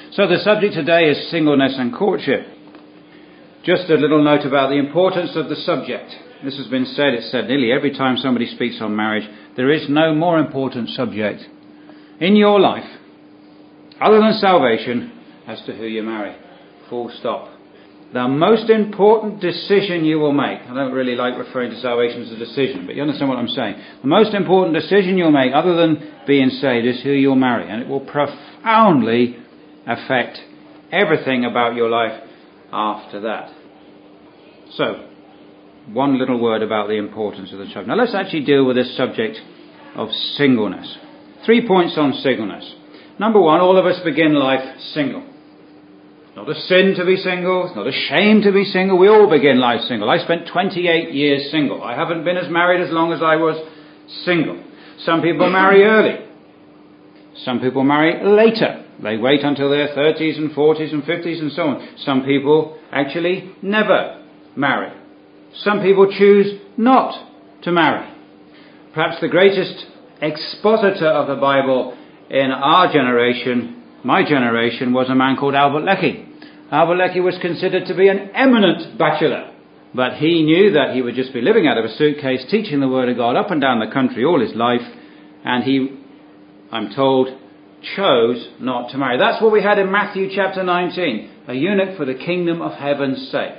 So the subject today is singleness and courtship. Just a little note about the importance of the subject. This has been said, it's said nearly every time somebody speaks on marriage. There is no more important subject in your life other than salvation as to who you marry. Full stop. The most important decision you will make, I don't really like referring to salvation as a decision, but you understand what I'm saying. The most important decision you'll make other than being saved is who you'll marry, and it will profoundly affect everything about your life after that. So, one little word about the importance of the subject. Now let's actually deal with this subject of singleness. 3 points on singleness. Number one, all of us begin life single. It's not a sin to be single. It's not a shame to be single. We all begin life single. I spent 28 years single. I haven't been as married as long as I was single. Some people marry early. Some people marry later. They wait until their 30s and 40s and 50s and so on. Some people actually never marry. Some people choose not to marry. Perhaps the greatest expositor of the Bible in our generation, my generation, was a man called Albert Lecky. Albert Lecky was considered to be an eminent bachelor, but he knew that he would just be living out of a suitcase, teaching the Word of God up and down the country all his life, and he, I'm told, chose not to marry. That's what we had in Matthew chapter 19, a eunuch for the kingdom of heaven's sake.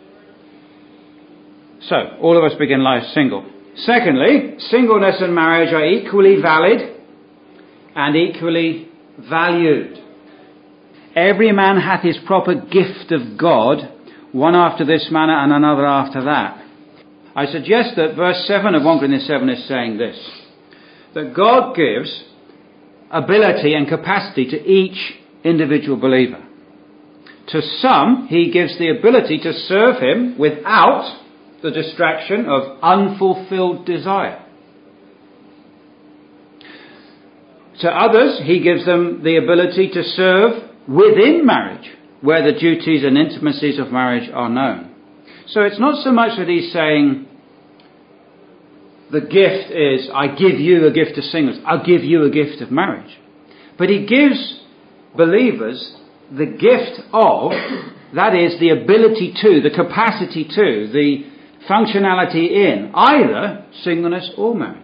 So, all of us begin life single. Secondly, singleness and marriage are equally valid and equally valued. Every man hath his proper gift of God, one after this manner and another after that. I suggest that verse 7 of 1 Corinthians 7 is saying this, that God gives ability and capacity to each individual believer. To some, he gives the ability to serve him without the distraction of unfulfilled desire. To others, he gives them the ability to serve within marriage, where the duties and intimacies of marriage are known. So it's not so much that he's saying the gift is, I give you a gift of singleness, I'll give you a gift of marriage. But he gives believers the gift of, that is, the ability to, the capacity to, the functionality in either singleness or marriage.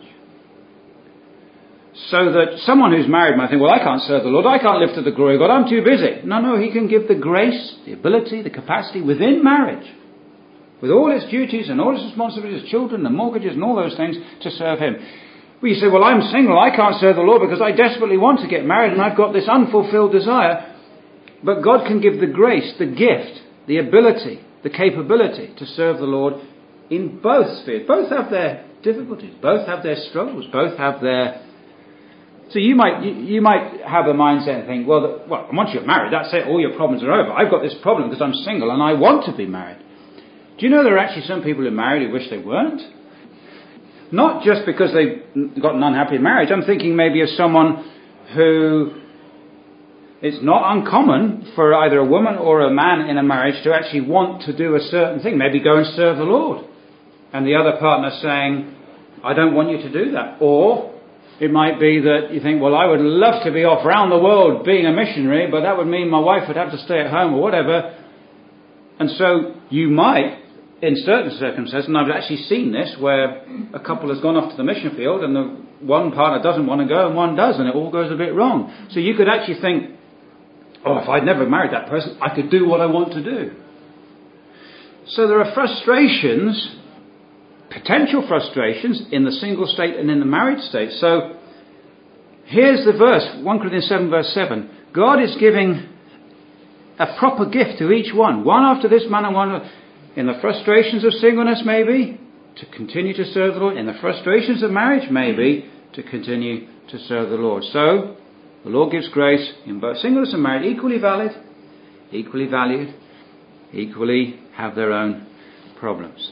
So that someone who's married might think, well, I can't serve the Lord, I can't live to the glory of God, I'm too busy. No, he can give the grace, the ability, the capacity within marriage, with all its duties and all its responsibilities, children and mortgages and all those things, to serve him. Well, you say, well, I'm single, I can't serve the Lord because I desperately want to get married and I've got this unfulfilled desire. But God can give the grace, the gift, the ability, the capability to serve the Lord in both spheres. Both have their difficulties, both have their struggles, both have their... So you might have a mindset and think, well, once you're married, that's it, all your problems are over. I've got this problem because I'm single and I want to be married. Do you know there are actually some people who are married who wish they weren't? Not just because they've got an unhappy marriage. I'm thinking maybe of someone who... It's not uncommon for either a woman or a man in a marriage to actually want to do a certain thing, maybe go and serve the Lord. And the other partner saying, I don't want you to do that. Or it might be that you think, well, I would love to be off around the world being a missionary, but that would mean my wife would have to stay at home or whatever. And so you might, in certain circumstances, and I've actually seen this, where a couple has gone off to the mission field and the one partner doesn't want to go and one does, and it all goes a bit wrong. So you could actually think, oh, if I'd never married that person, I could do what I want to do. So there are frustrations, potential frustrations, in the single state and in the married state. So here's the verse, 1 Corinthians 7 verse 7. God is giving a proper gift to each one after this manner, one in the frustrations of singleness maybe, to continue to serve the Lord. In the frustrations of marriage maybe, to continue to serve the Lord. So the Lord gives grace in both singleness and marriage, equally valid, equally valued, equally have their own problems.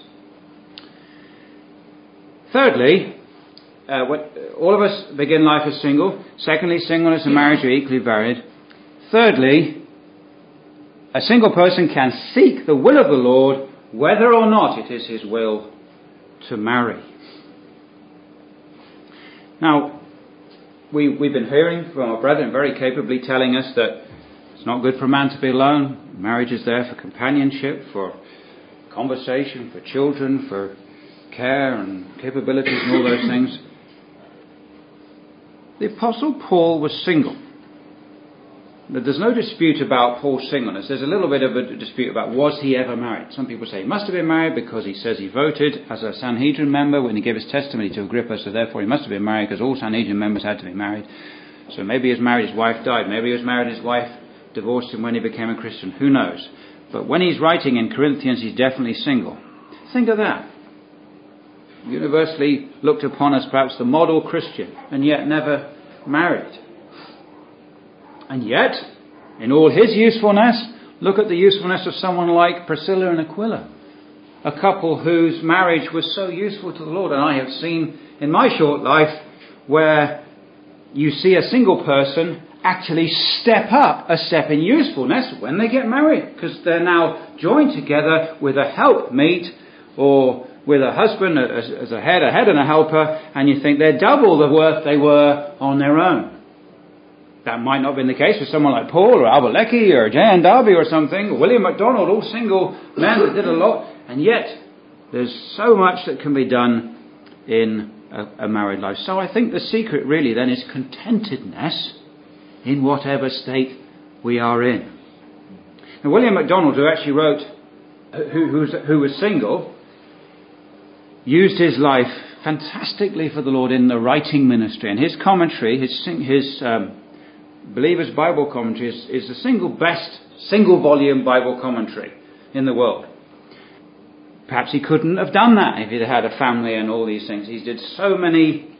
Thirdly, all of us begin life as single. Secondly, singleness and marriage are equally varied. Thirdly, a single person can seek the will of the Lord whether or not it is his will to marry. Now, we've been hearing from our brethren very capably telling us that It's not good for a man to be alone. Marriage is there for companionship, for conversation, for children, for care and capabilities and all those things. The Apostle Paul was single. There's no dispute about Paul's singleness. There's a little bit of a dispute about was he ever married. Some people say he must have been married because he says he voted as a Sanhedrin member when he gave his testimony to Agrippa, so therefore he must have been married because all Sanhedrin members had to be married. So maybe he was married, his wife died. Maybe he was married, his wife divorced him when he became a Christian. Who knows? But when he's writing in Corinthians, he's definitely single. Think of that. Universally looked upon as perhaps the model Christian, and yet never married. And yet, in all his usefulness, look at the usefulness of someone like Priscilla and Aquila, a couple whose marriage was so useful to the Lord. And I have seen in my short life where you see a single person actually step up a step in usefulness when they get married, because they're now joined together with a helpmeet or with a husband as a head and a helper, and you think they're double the worth they were on their own. That might not have been the case with someone like Paul or Albert Lecky or J.N. Darby or something, or William MacDonald, all single men that did a lot, and yet there's so much that can be done in a married life. So I think the secret really then is contentedness in whatever state we are in. Now William MacDonald, who actually wrote, who was single, used his life fantastically for the Lord in the writing ministry, and his commentary, his Believer's Bible Commentary is the single volume Bible commentary in the world. Perhaps he couldn't have done that if he'd had a family and all these things. He did so many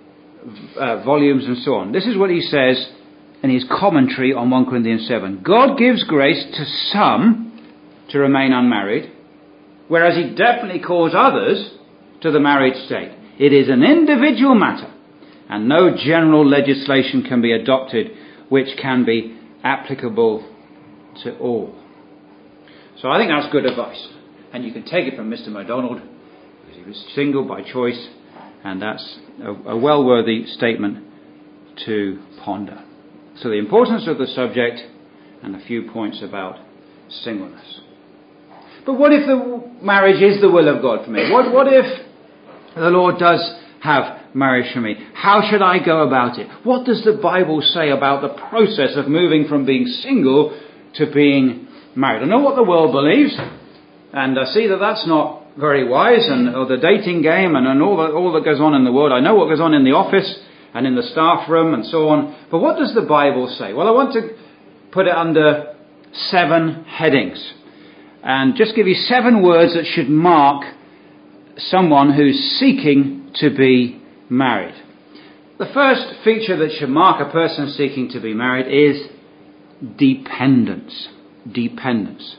volumes and so on. This is what he says in his commentary on 1 Corinthians 7. God gives grace to some to remain unmarried, whereas he definitely calls others to the married state. It is an individual matter, and no general legislation can be adopted which can be applicable to all. So I think that's good advice. And you can take it from Mr. MacDonald, because he was single by choice, and that's a well-worthy statement to ponder. So the importance of the subject and a few points about singleness. But what if the marriage is the will of God for me? What if the Lord does have marriage for me? How should I go about it? What does the Bible say about the process of moving from being single to being married? I know what the world believes, and I see that that's not very wise, or the dating game and all that goes on in the world. I know what goes on in the office and in the staff room and so on. But what does the Bible say? Well, I want to put it under 7 headings and just give you 7 words that should mark someone who's seeking to be married. The first feature that should mark a person seeking to be married is dependence. Dependence.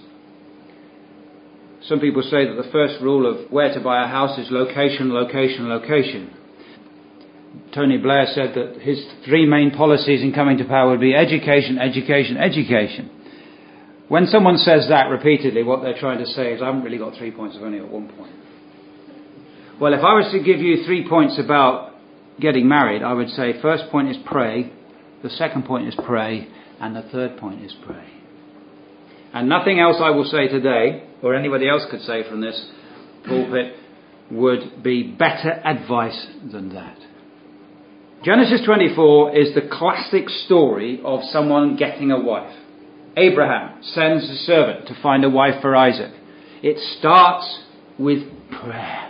Some people say that the first rule of where to buy a house is location, location, location. Tony Blair said that his 3 main policies in coming to power would be education, education, education. When someone says that repeatedly, what they're trying to say is, I haven't really got 3 points, I've only got 1 point. Well, if I was to give you 3 points about getting married, I would say first point is pray, the second point is pray, and the third point is pray. And nothing else I will say today, or anybody else could say from this pulpit, would be better advice than that. Genesis 24 is the classic story of someone getting a wife. Abraham sends a servant to find a wife for Isaac. It starts with prayer.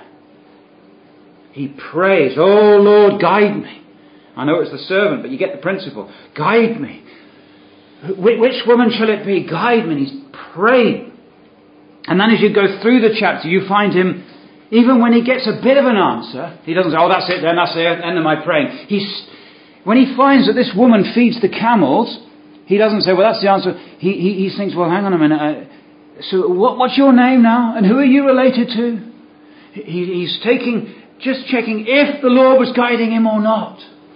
He prays, oh Lord, guide me. I know it's the servant, but you get the principle. Guide me. Which woman shall it be? Guide me. And he's praying. And then as you go through the chapter, you find him, even when he gets a bit of an answer, he doesn't say, oh, that's it, then that's the end of my praying. When he finds that this woman feeds the camels, he doesn't say, well, that's the answer. He thinks, well, hang on a minute. So what's your name now? And who are you related to? He's just checking if the Lord was guiding him or not.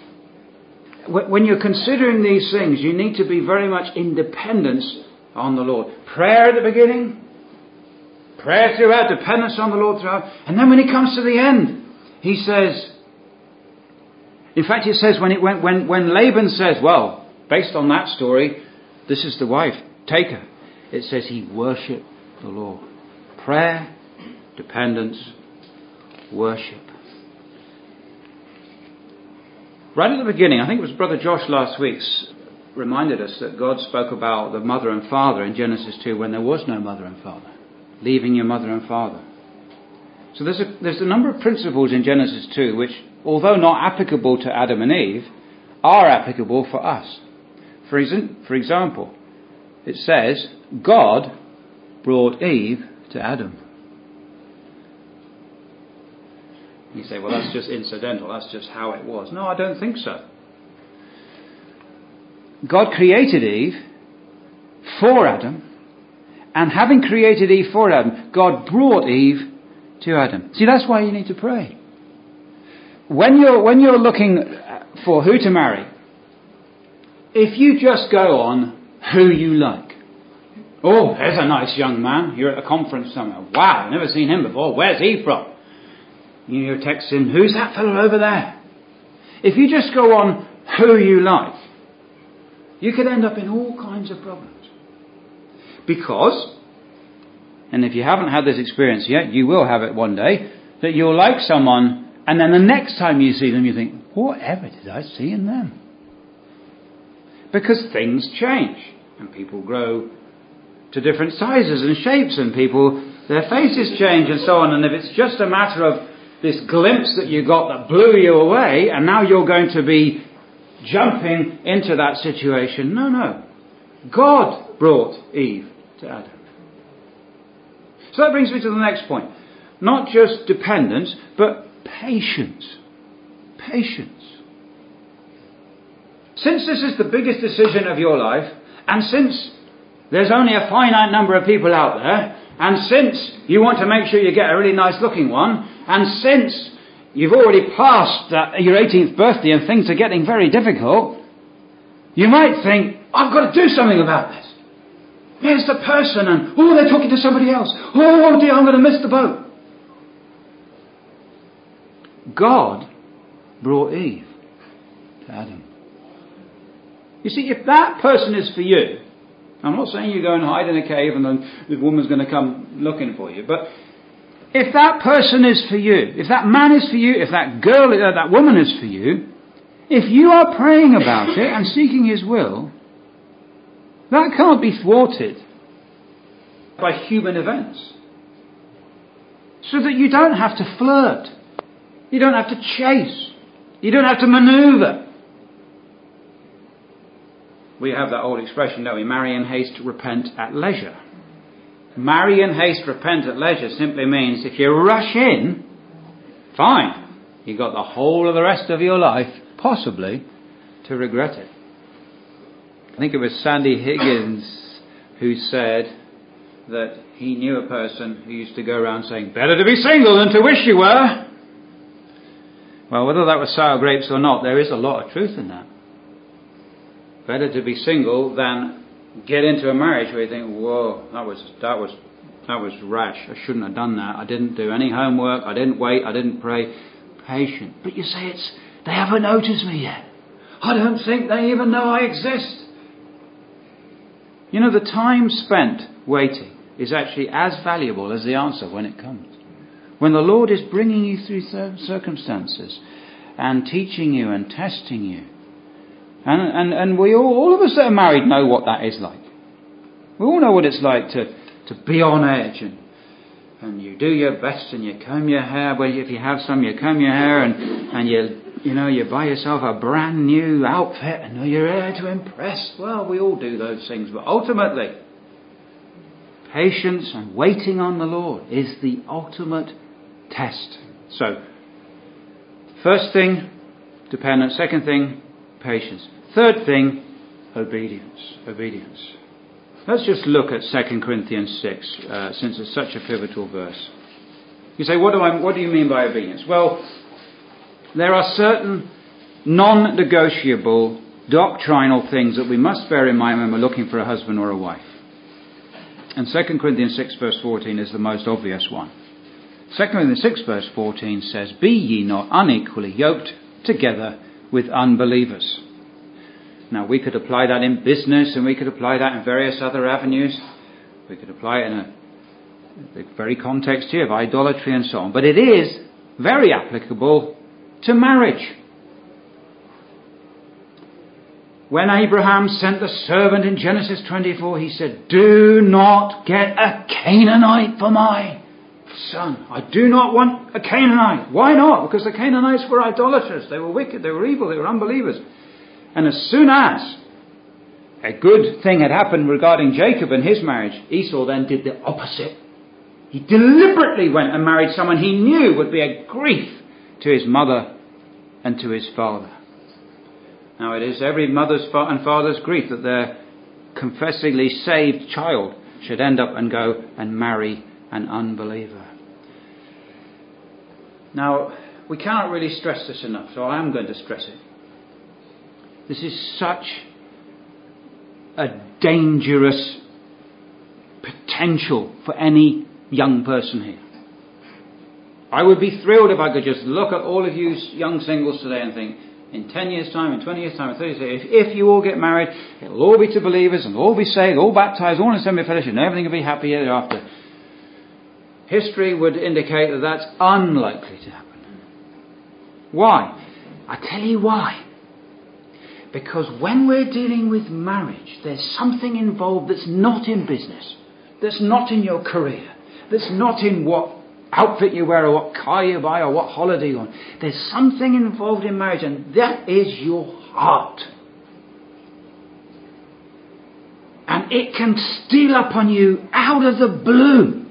When you're considering these things, you need to be very much in dependence on the Lord. Prayer at the beginning, prayer throughout, dependence on the Lord throughout. And then when he comes to the end, he says, in fact it says when Laban says, well, based on that story, This is the wife. Take her. It says he worshipped the Lord. Prayer, dependence, worship. Right at the beginning, I think it was Brother Josh last week reminded us that God spoke about the mother and father in Genesis 2 when there was no mother and father. Leaving your mother and father. So there's a number of principles in Genesis 2 which, although not applicable to Adam and Eve, are applicable for us. For example, it says, God brought Eve to Adam. You say, well, that's just incidental. That's just how it was. No, I don't think so. God created Eve for Adam. And having created Eve for Adam, God brought Eve to Adam. See, that's why you need to pray. When you're looking for who to marry, if you just go on who you like. Oh, there's a nice young man. You're at a conference somewhere. Wow, I've never seen him before. Where's he from? You're texting, who's that fellow over there? If you just go on who you like, you could end up in all kinds of problems. Because, and if you haven't had this experience yet, you will have it one day, that you'll like someone, and then the next time you see them, you think, whatever did I see in them? Because things change, and people grow to different sizes and shapes, and their faces change and so on, and if it's just a matter of this glimpse that you got that blew you away, and now you're going to be jumping into that situation. No. God brought Eve to Adam. So that brings me to the next point. Not just dependence, but patience. Patience. Since this is the biggest decision of your life, and since there's only a finite number of people out there, and since you want to make sure you get a really nice looking one, and since you've already passed your 18th birthday and things are getting very difficult, you might think, I've got to do something about this. Here's the person, and they're talking to somebody else. Oh dear, I'm going to miss the boat. God brought Eve to Adam. You see, if that person is for you, I'm not saying you go and hide in a cave and then the woman's going to come looking for you, but if that person is for you, if that man is for you, if that girl, that woman is for you, if you are praying about it and seeking his will, that can't be thwarted by human events. So that you don't have to flirt. You don't have to chase. You don't have to maneuver. We have that old expression, don't we? Marry in haste, repent at leisure. Marry in haste, repent at leisure simply means if you rush in, fine. You've got the whole of the rest of your life, possibly, to regret it. I think it was Sandy Higgins who said that he knew a person who used to go around saying, better to be single than to wish you were. Well, whether that was sour grapes or not, there is a lot of truth in that. Better to be single than get into a marriage where you think, whoa, that was rash. I shouldn't have done that. I didn't do any homework. I didn't wait. I didn't pray. Patient. But you say they haven't noticed me yet. I don't think they even know I exist. You know, the time spent waiting is actually as valuable as the answer when it comes. When the Lord is bringing you through circumstances and teaching you and testing you. And we all of us that are married know what that is like. We all know what it's like to be on edge and you do your best and you comb your hair. Well, if you have some, you comb your hair and you buy yourself a brand new outfit and you're there to impress. Well, we all do those things, but ultimately, patience and waiting on the Lord is the ultimate test. So, first thing, dependence. Second thing, patience. Third thing, obedience. Obedience. Let's just look at 2 Corinthians 6, since it's such a pivotal verse. You say, what do you mean by obedience? Well, there are certain non-negotiable doctrinal things that we must bear in mind when we're looking for a husband or a wife. And 2 Corinthians 6 verse 14 is the most obvious one. 2 Corinthians 6 verse 14 says, be ye not unequally yoked together with unbelievers. Now, we could apply that in business, and we could apply that in various other avenues. We could apply it in the very context here of idolatry and so on. But it is very applicable to marriage. When Abraham sent the servant in Genesis 24, he said, "Do not get a Canaanite for my son. I do not want a Canaanite." Why not? Because the Canaanites were idolaters. They were wicked. They were evil. They were unbelievers. And as soon as a good thing had happened regarding Jacob and his marriage, Esau then did the opposite. He deliberately went and married someone he knew would be a grief to his mother and to his father. Now, it is every mother's and father's grief that their confessedly saved child should end up and go and marry an unbeliever. Now, we cannot really stress this enough, so I am going to stress it. This is such a dangerous potential for any young person here. I would be thrilled if I could just look at all of you young singles today and think, in 10 years' time, in 20 years' time, in 30 years' time, if you all get married, it'll all be to believers, and all be saved, all baptized, all in assembly of fellowship, and everything will be happy thereafter. History would indicate that that's unlikely to happen. Why? I tell you why. Because when we're dealing with marriage, there's something involved that's not in business, that's not in your career, that's not in what outfit you wear or what car you buy or what holiday you're on. There's something involved in marriage, and that is your heart. And it can steal up on you out of the blue.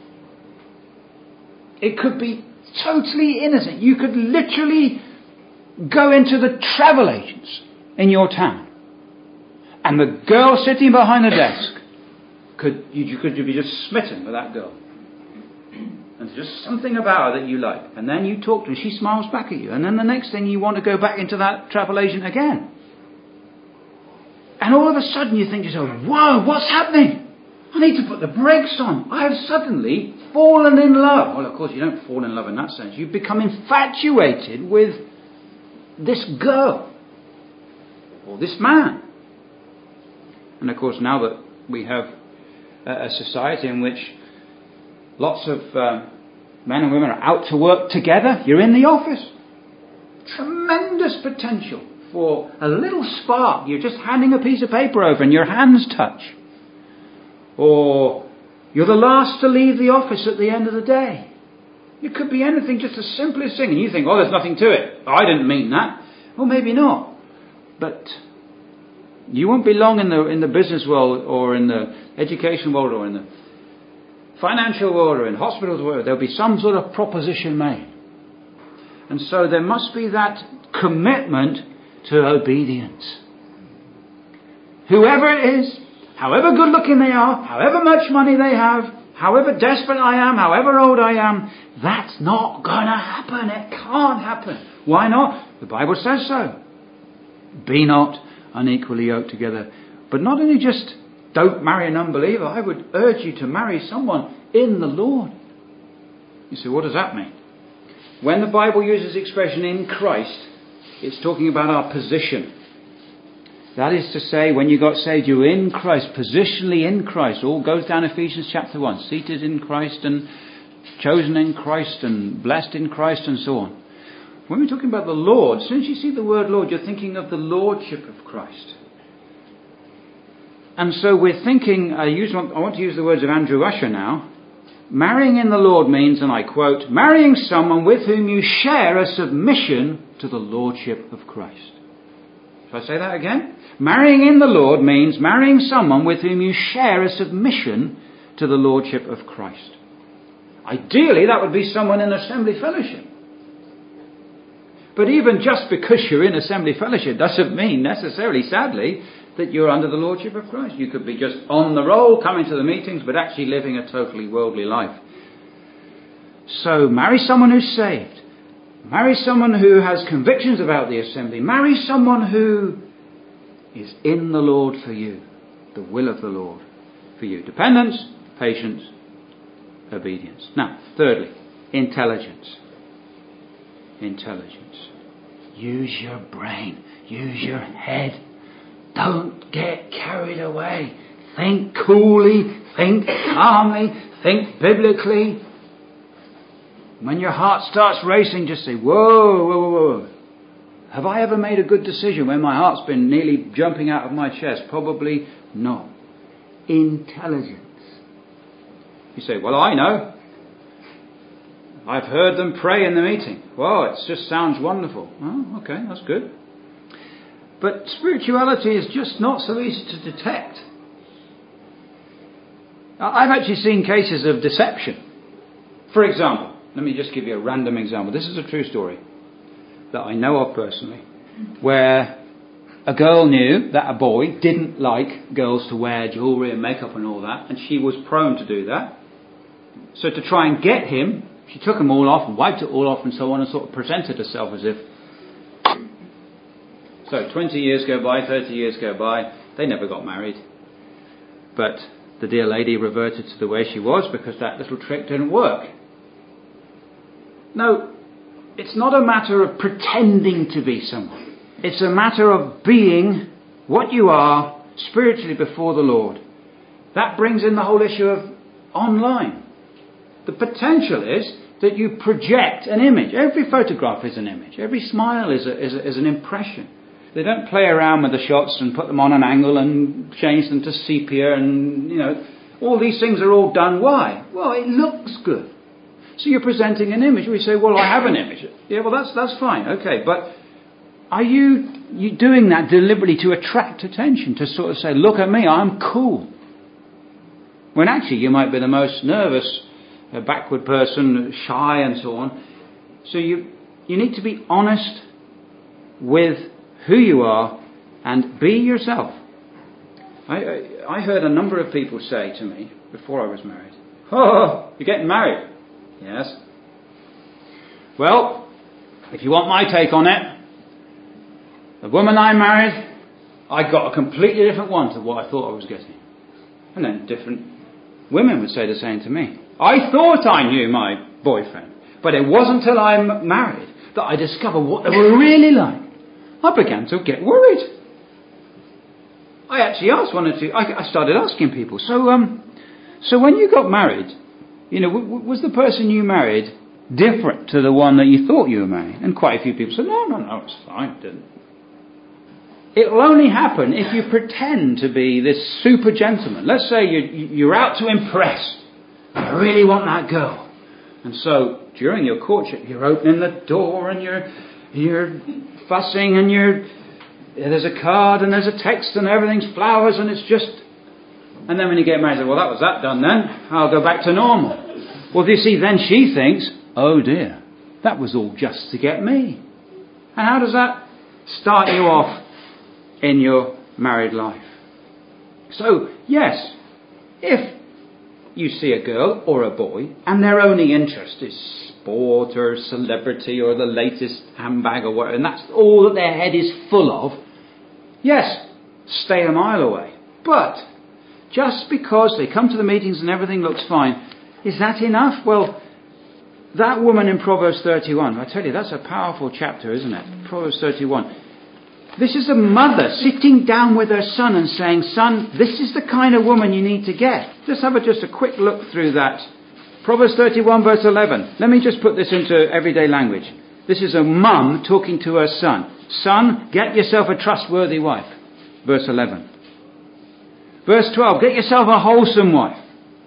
It could be totally innocent. You could literally go into the travel agents in your town, and the girl sitting behind the desk could be just smitten with that girl. And there's just something about her that you like. And then you talk to her, she smiles back at you. And then the next thing you want to go back into that travel agent again. And all of a sudden you think to yourself, whoa, what's happening? I need to put the brakes on. I have suddenly fallen in love. Well, of course, you don't fall in love in that sense. You become infatuated with this girl or this man. And of course, now that we have a society in which lots of men and women are out to work together, you're in the office. Tremendous potential for a little spark. You're just handing a piece of paper over and your hands touch. Or you're the last to leave the office at the end of the day. It could be anything, just the simplest thing. And you think, oh, there's nothing to it. I didn't mean that. Well, maybe not. But you won't be long in the business world or in the education world or in the financial world or in hospitals, where there'll be some sort of proposition made. And so there must be that commitment to obedience. Whoever it is, however good looking they are, however much money they have, however desperate I am, however old I am, that's not going to happen. It can't happen. Why not? The Bible says so. Be not unequally yoked together. But not only just don't marry an unbeliever, I would urge you to marry someone in the Lord. You say, what does that mean? When the Bible uses the expression in Christ, it's talking about our position. That is to say, when you got saved, you're in Christ, positionally in Christ. All goes down Ephesians chapter 1. Seated in Christ and chosen in Christ and blessed in Christ and so on. When we're talking about the Lord, as soon as you see the word Lord, you're thinking of the Lordship of Christ. And so we're thinking, I want to use the words of Andrew Usher now. Marrying in the Lord means, and I quote, marrying someone with whom you share a submission to the Lordship of Christ. Shall I say that again? Marrying in the Lord means marrying someone with whom you share a submission to the Lordship of Christ. Ideally, that would be someone in assembly fellowship. But even just because you're in assembly fellowship doesn't mean necessarily, sadly, that you're under the Lordship of Christ. You could be just on the roll, coming to the meetings, but actually living a totally worldly life. So marry someone who's saved. Marry someone who has convictions about the assembly. Marry someone who is in the Lord for you. The will of the Lord for you. Dependence, patience, obedience. Now, thirdly, intelligence. Intelligence. Use your brain. Use your head. Don't get carried away. Think coolly, think calmly, think biblically. When your heart starts racing, just say, whoa, whoa, whoa, whoa. Have I ever made a good decision when my heart's been nearly jumping out of my chest? Probably not. Intelligence. You say, well, I know. I've heard them pray in the meeting. Well, it just sounds wonderful. Oh, okay, that's good. But spirituality is just not so easy to detect. I've actually seen cases of deception. For example, let me just give you a random example. This is a true story that I know of personally, where a girl knew that a boy didn't like girls to wear jewellery and makeup and all that, and she was prone to do that. So to try and get him, she took them all off and wiped it all off and so on, and sort of presented herself as if... So 20 years go by, 30 years go by, they never got married. But the dear lady reverted to the way she was because that little trick didn't work. No, it's not a matter of pretending to be someone. It's a matter of being what you are spiritually before the Lord. That brings in the whole issue of online. The potential is that you project an image. Every photograph is an image. Every smile is an impression. They don't play around with the shots and put them on an angle and change them to sepia and, all these things are all done. Why? Well, it looks good. So you're presenting an image. We say, well, I have an image. Yeah, well, that's fine. Okay, but are you doing that deliberately to attract attention, to sort of say, look at me, I'm cool? When actually you might be the most nervous, backward person, shy and so on. So you need to be honest with who you are and be yourself. I heard a number of people say to me before I was married, oh, you're getting married. Yes. Well, if you want my take on it, the woman I married, I got a completely different one to what I thought I was getting. And then different women would say the same to me. I thought I knew my boyfriend, but it wasn't until I'm married that I discovered what they were really like. I began to get worried. I actually asked I started asking people, so when you got married, was the person you married different to the one that you thought you were marrying? And quite a few people said, no, it's fine, it didn't. It will only happen if you pretend to be this super gentleman. Let's say you're out to impress. I really want that girl. And so during your courtship, you're opening the door and you're fussing and there's a card and there's a text and everything's flowers and it's just... And then when you get married, well, that was that done then. I'll go back to normal. Well, you see, then she thinks, oh dear, that was all just to get me. And how does that start you off in your married life? So, yes, if you see a girl or a boy and their only interest is sport or celebrity or the latest handbag or whatever, and that's all that their head is full of, yes, stay a mile away. But just because they come to the meetings and everything looks fine, is that enough? Well, that woman in Proverbs 31, I tell you, that's a powerful chapter, isn't it? Proverbs 31. This is a mother sitting down with her son and saying, son, this is the kind of woman you need to get. Just have a quick look through that. Proverbs 31 verse 11. Let me just put this into everyday language. This is a mum talking to her son. Son, get yourself a trustworthy wife. Verse 11. Verse 12, get yourself a wholesome wife.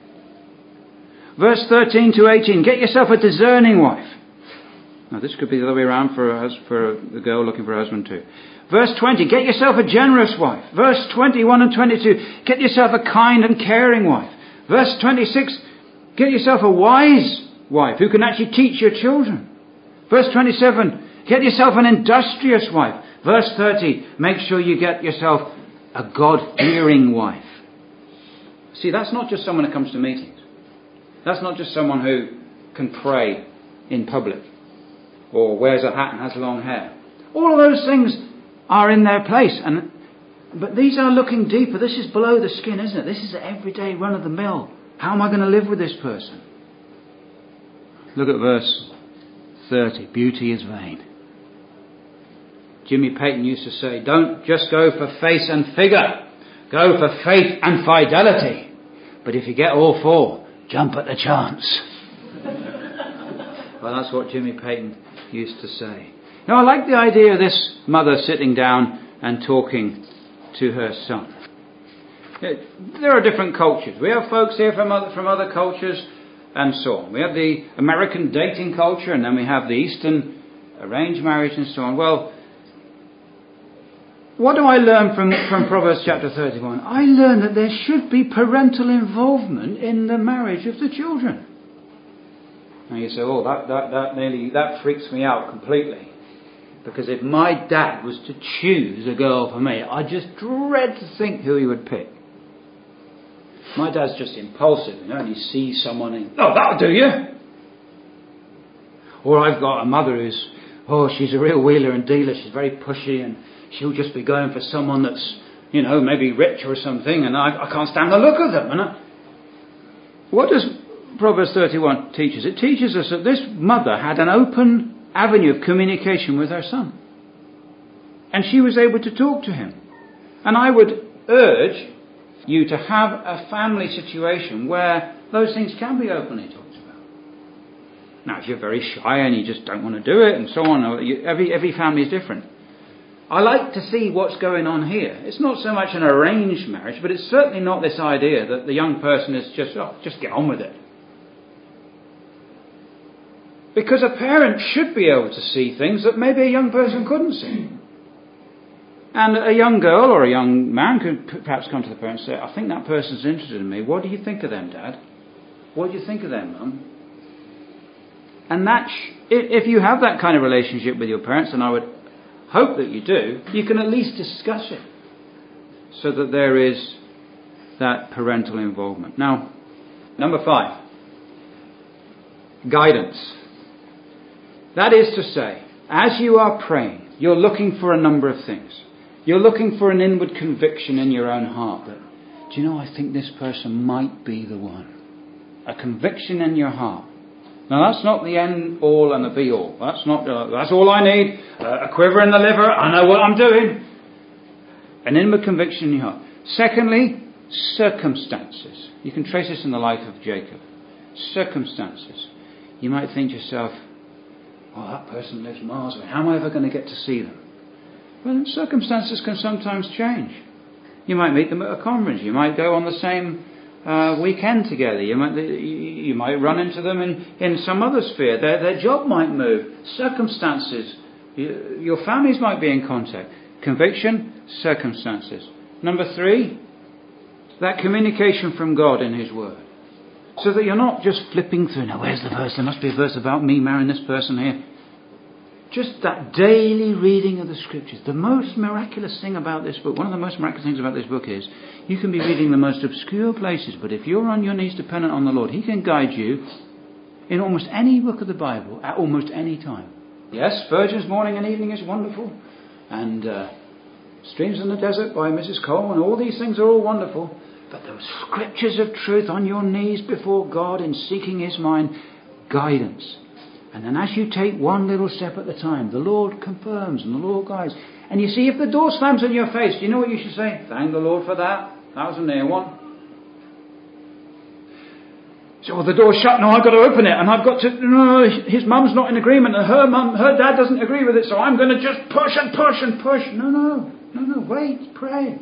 Verse 13 to 18, get yourself a discerning wife. Now this could be the other way around for the girl looking for a husband too. Verse 20, get yourself a generous wife. Verse 21 and 22, get yourself a kind and caring wife. Verse 26, get yourself a wise wife who can actually teach your children. Verse 27, get yourself an industrious wife. Verse 30, make sure you get yourself a God-fearing wife. See, that's not just someone who comes to meetings. That's not just someone who can pray in public or wears a hat and has long hair. All of those things are in their place. But these are looking deeper. This is below the skin, isn't it? This is the everyday run-of-the-mill. How am I going to live with this person? Look at verse 30. Beauty is vain. Jimmy Payton used to say, don't just go for face and figure. Go for faith and fidelity. But if you get all four, jump at the chance. Well, that's what Jimmy Payton used to say. Now, I like the idea of this mother sitting down and talking to her son. There are different cultures. We have folks here from other cultures and so on. We have the American dating culture, and then we have the Eastern arranged marriage and so on. Well, what do I learn from Proverbs chapter 31? I learn that there should be parental involvement in the marriage of the children. Now you say, oh, that freaks me out completely. Because if my dad was to choose a girl for me, I just dread to think who he would pick. My dad's just impulsive, and he sees someone and, oh, that'll do you. Or I've got a mother who's, she's a real wheeler and dealer, she's very pushy, and she'll just be going for someone that's, maybe rich or something, and I can't stand the look of them. What does Proverbs 31 teach us? It teaches us that this mother had an open avenue of communication with her son. And she was able to talk to him. And I would urge you to have a family situation where those things can be openly talked about. Now, if you're very shy and you just don't want to do it and so on, every family is different. I like to see what's going on here. It's not so much an arranged marriage, but it's certainly not this idea that the young person is just get on with it. Because a parent should be able to see things that maybe a young person couldn't see. And a young girl or a young man could perhaps come to the parent and say, I think that person's interested in me. What do you think of them, Dad? What do you think of them, Mum? And if you have that kind of relationship with your parents, and I would hope that you do, you can at least discuss it so that there is that parental involvement. Now, number 5, guidance. That is to say, as you are praying, you're looking for a number of things. You're looking for an inward conviction in your own heart that, I think this person might be the one. A conviction in your heart. Now that's not the end all and the be all. That's all I need. A quiver in the liver. I know what I'm doing. An inward conviction in your heart. Secondly, circumstances. You can trace this in the life of Jacob. Circumstances. You might think to yourself, that person lives miles away. How am I ever going to get to see them? Well, circumstances can sometimes change. You might meet them at a conference. You might go on the same weekend together. You might run into them in some other sphere. Their job might move. Circumstances. Your families might be in contact. Conviction, circumstances. Number 3, that communication from God in His Word. So that you're not just flipping through, now where's the verse? There must be a verse about me marrying this person here. Just that daily reading of the Scriptures. The most miraculous thing about this book, one of the most miraculous things about this book is, you can be reading the most obscure places, but if you're on your knees dependent on the Lord, He can guide you in almost any book of the Bible at almost any time. Yes, Spurgeon's Morning and Evening is wonderful. And Streams in the Desert by Mrs. Cole, and all these things are all wonderful. But those scriptures of truth on your knees before God in seeking His mind, guidance. And then as you take one little step at a time, the Lord confirms and the Lord guides. And you see, if the door slams in your face, do you know what you should say? Thank the Lord for that. That was a near one. So the door's shut, no, I've got to open it. And I've got to, no, his mum's not in agreement. And her dad doesn't agree with it. So I'm going to just push and push and push. No, wait, pray.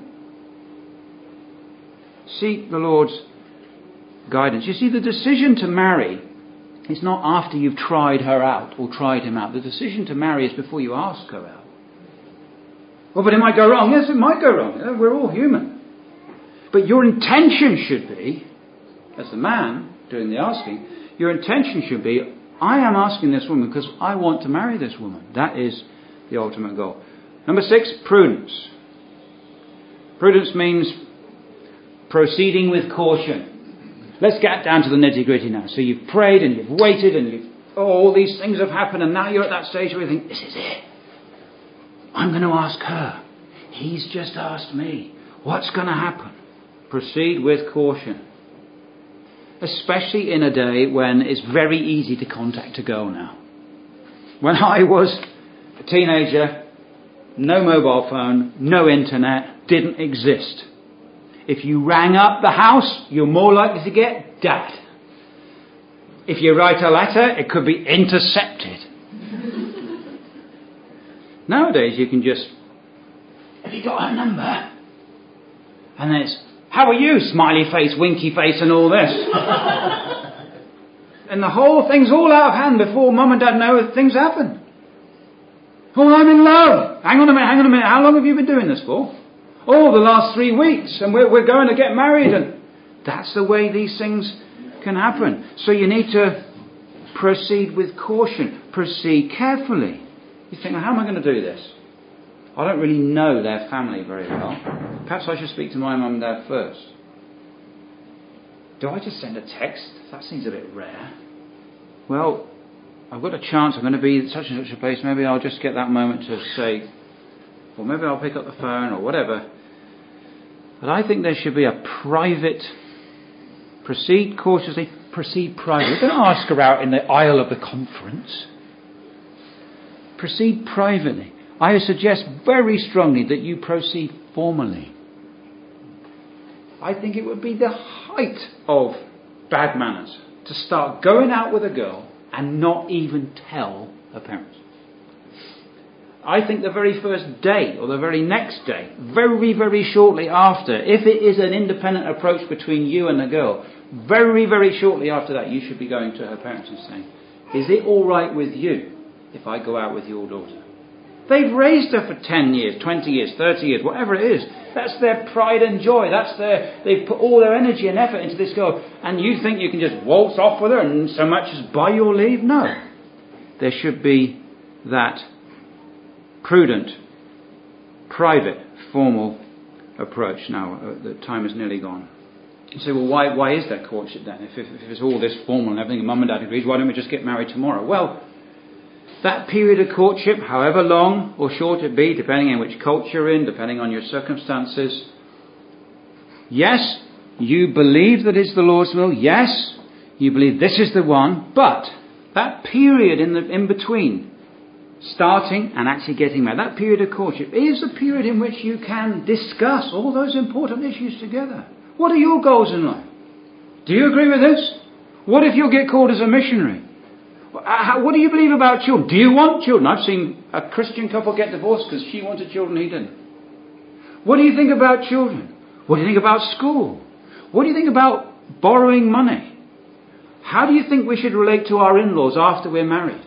Seek the Lord's guidance. You see, the decision to marry is not after you've tried her out or tried him out. The decision to marry is before you ask her out. Well, but it might go wrong. Yes, it might go wrong. We're all human. But your intention should be, as the man doing the asking, your intention should be, I am asking this woman because I want to marry this woman. That is the ultimate goal. Number 6, prudence. Prudence means proceeding with caution. Let's get down to the nitty-gritty now. So you've prayed and you've waited and all these things have happened, and now you're at that stage where you think, this is it. I'm going to ask her. He's just asked me. What's going to happen? Proceed with caution. Especially in a day when it's very easy to contact a girl now. When I was a teenager, no mobile phone, no internet, didn't exist. If you rang up the house, you're more likely to get Dad. If you write a letter, it could be intercepted. Nowadays, you can just, have you got her number? And then it's, how are you? Smiley face, winky face, and all this. And the whole thing's all out of hand before Mum and Dad know that things happen. Oh, I'm in love. Hang on a minute. How long have you been doing this for? Oh, the last 3 weeks, and we're going to get married. And that's the way these things can happen. So you need to proceed with caution. Proceed carefully. You think, well, how am I going to do this? I don't really know their family very well. Perhaps I should speak to my mum and dad first. Do I just send a text? That seems a bit rare. Well, I've got a chance. I'm going to be at such and such a place. Maybe I'll just get that moment to say, or maybe I'll pick up the phone or whatever. But I think there should be a private, proceed cautiously, proceed privately. Don't ask her out in the aisle of the conference. Proceed privately. I suggest very strongly that you proceed formally. I think it would be the height of bad manners to start going out with a girl and not even tell her parents. I think the very first day or the very next day, very, very shortly after, if it is an independent approach between you and the girl, very, very shortly after that, you should be going to her parents and saying, is it all right with you if I go out with your daughter? They've raised her for 10 years, 20 years, 30 years, whatever it is. That's their pride and joy. They've put all their energy and effort into this girl. And you think you can just waltz off with her and so much as buy your leave? No. There should be that prudent, private, formal approach. Now, the time is nearly gone. You say, well, why is there courtship then? If it's all this formal and everything, and Mum and Dad agrees, why don't we just get married tomorrow? Well, that period of courtship, however long or short it be, depending on which culture you're in, depending on your circumstances, yes, you believe that it's the Lord's will. Yes, you believe this is the one. But that period in between starting and actually getting married, that period of courtship is a period in which you can discuss all those important issues together. What are your goals in life? Do you agree with this? What if you'll get called as a missionary? What do you believe about children? Do you want children? I've seen a Christian couple get divorced because she wanted children, he didn't. What do you think about children? What do you think about school? What do you think about borrowing money? How do you think we should relate to our in-laws after we're married?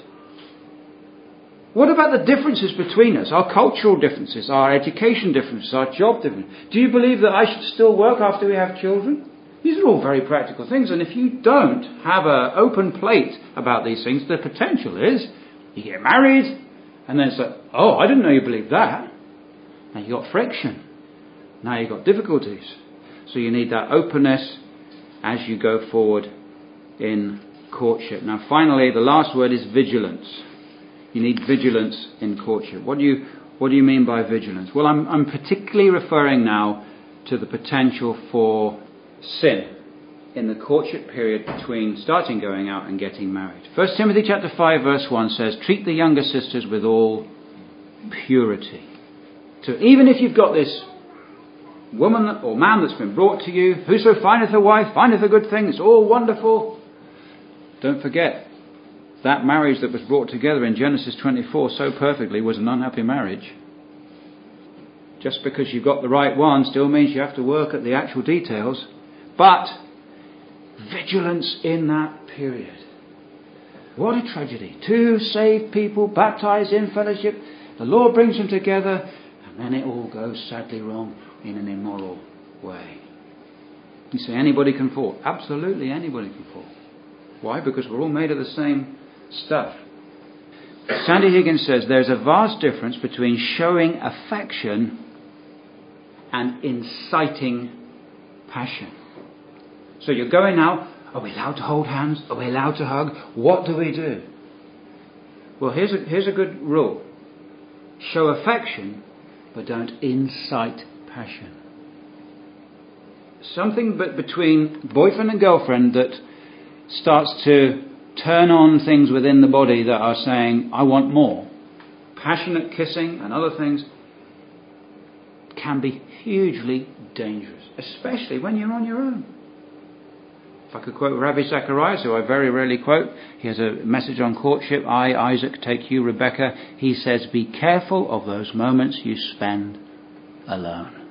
What about the differences between us? Our cultural differences, our education differences, our job differences. Do you believe that I should still work after we have children? These are all very practical things, and if you don't have an open plate about these things, the potential is you get married, and then it's like, oh, I didn't know you believed that. Now you've got friction. Now you've got difficulties. So you need that openness as you go forward in courtship. Now finally, the last word is vigilance. You need vigilance in courtship. What do you mean by vigilance? Well, I'm particularly referring now to the potential for sin in the courtship period between starting going out and getting married. 1 Timothy chapter 5 verse 1 says, treat the younger sisters with all purity. So even if you've got this woman or man that's been brought to you, whoso findeth a wife, findeth a good thing, it's all wonderful. Don't forget, that marriage that was brought together in Genesis 24 so perfectly was an unhappy marriage. Just because you've got the right one still means you have to work at the actual details. But vigilance in that period. What a tragedy. 2 saved people baptized in fellowship. The Lord brings them together, and then it all goes sadly wrong in an immoral way. You say anybody can fall. Absolutely anybody can fall. Why? Because we're all made of the same stuff. Sandy Higgins says there's a vast difference between showing affection and inciting passion. So you're going out, are we allowed to hold hands? Are we allowed to hug? What do we do? Well, here's a good rule. Show affection, but don't incite passion. Something between boyfriend and girlfriend that starts to turn on things within the body that are saying, I want more. Passionate kissing and other things, can be hugely dangerous, especially when you're on your own. If I could quote Rabbi Zacharias, who I very rarely quote, he has a message on courtship. I, Isaac, take you, Rebecca. He says, be careful of those moments you spend alone.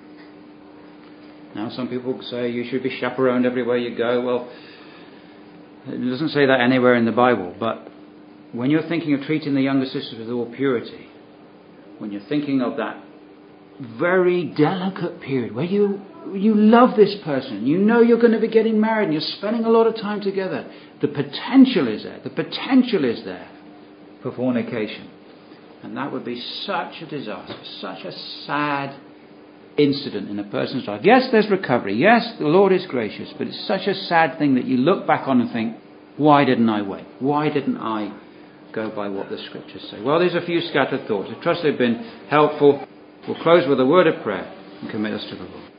Now, some people say you should be chaperoned everywhere you go. Well, it doesn't say that anywhere in the Bible, but when you're thinking of treating the younger sisters with all purity, when you're thinking of that very delicate period where you love this person, you know you're going to be getting married and you're spending a lot of time together, the potential is there. The potential is there for fornication. And that would be such a disaster, such a sad incident in a person's life. Yes, there's recovery. Yes, the Lord is gracious, but it's such a sad thing that you look back on and think, why didn't I wait? Why didn't I go by what the scriptures say? Well, there's a few scattered thoughts. I trust they've been helpful. We'll close with a word of prayer and commit us to the Lord.